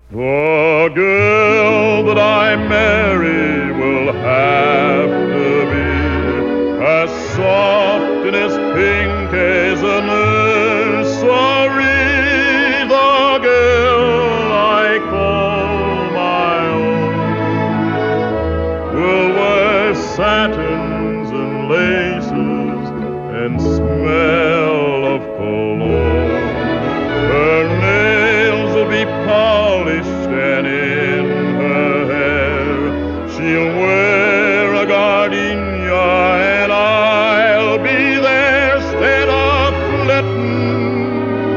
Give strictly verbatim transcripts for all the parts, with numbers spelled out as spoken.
The girl that I marry will have to be as soft and as pink as a nursery. The girl I call my own will wear satins and laces and smell of cologne. Her nails will be polished and in her hair she'll wear a gardenia, and I'll be there instead of flitting.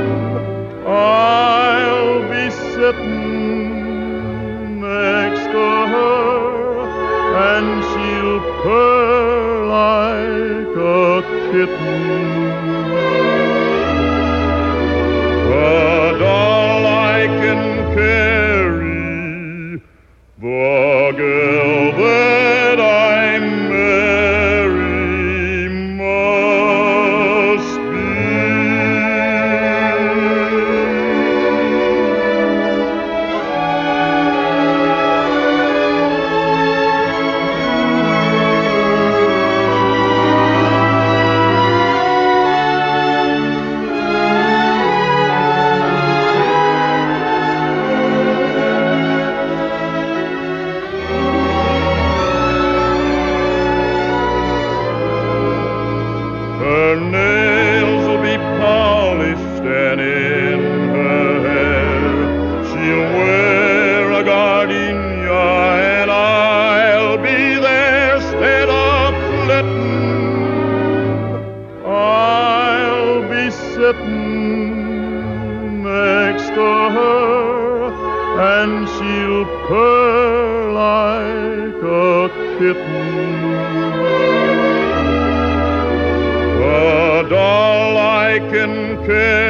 I'll be sitting next to her, and she'll purr like a kitten. A doll I can carry, the girl that I marry must Her nails will be polished, and in her hair she'll wear a gardenia, and I'll be there instead of flitting. I'll be sitting next to her, and she'll purr like a kitten. A doll I can carry,